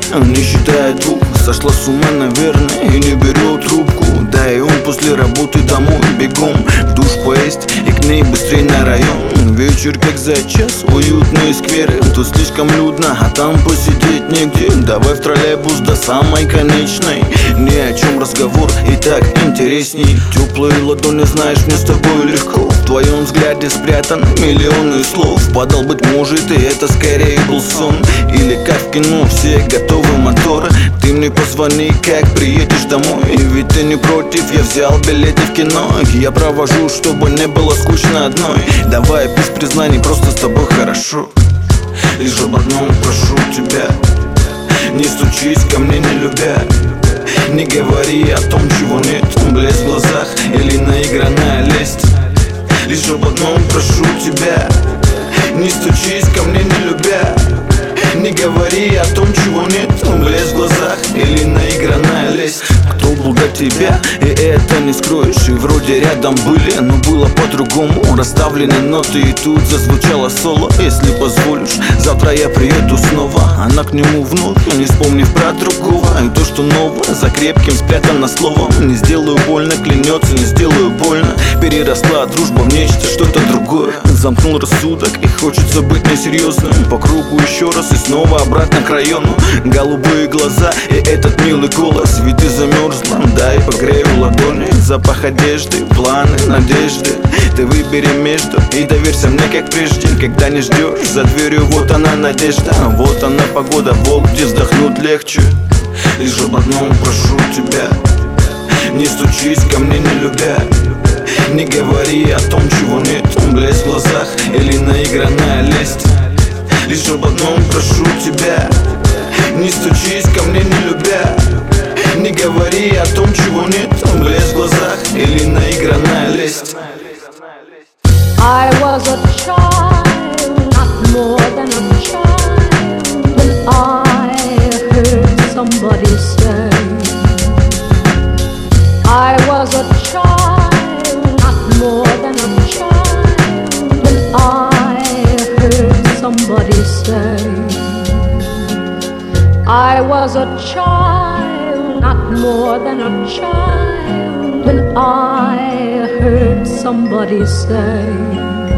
не считая двух. Сошла с ума, наверное, и не берет трубку. Да и он после работы домой бегом в душ поесть и к ней быстрей на район. Вечер как за час, уютные скверы. Тут слишком людно, а там посидеть негде. Давай в троллейбус до самой конечной. Ни о чем разговор и так интересней. Теплые ладони, знаешь, мне с тобой легко. В твоем взгляде спрятан миллионы слов. Падал, быть может, и это скорее был сон. Или как в кино, все готовы моторы. Ты мне позвони, как приедешь домой. Ведь ты не против, я взял билеты в кино. Я провожу, чтобы не было скучно одной. Давай без признаний, просто с тобой хорошо. Лишь об одном прошу тебя: не стучись ко мне, не любя. Не говори о том, чего нет, блеск в глазах или наигранная лесть. Лишь об одном прошу тебя: не стучись ко мне, не любя. Не говори о том, чего нет, блеск в глазах или наигранная лесть. Кто был до тебя, и это не скроешь. И вроде рядом были, но было по-другому. Расставлены ноты, и тут зазвучало соло. Если позволишь, завтра я приеду снова. Она к нему вновь, не вспомнив про другого. И то, что новое, за крепким спрятано словом. Не сделаю больно, клянется, не сделаю больно. Переросла дружба в нечто, что-то другое. Замкнул рассудок, и хочется быть несерьезным. По кругу еще раз и снова обратно к району. Голубые глаза и этот милый голос. Ведь ты замерзла, дай погрею ладони. Запах одежды, планы, надежды. Ты выбери между и доверься мне, как прежде. Когда не ждешь, за дверью вот она надежда. Вот она погода, вот где вздохнуть легче. Лишь об одном прошу тебя: не стучись ко мне, не любя. Не говори о том, чего нет, блеск в глазах или наигранная лесть. Лишь об одном прошу тебя: не стучись ко мне, не любя. Не говори о том, чего нет, блеск в глазах или наигранная лесть. I was a child, not more than a child, when I heard somebody say. I was a child, not more than a child, when I heard somebody say. I was a child, not more than a child, when I heard somebody say.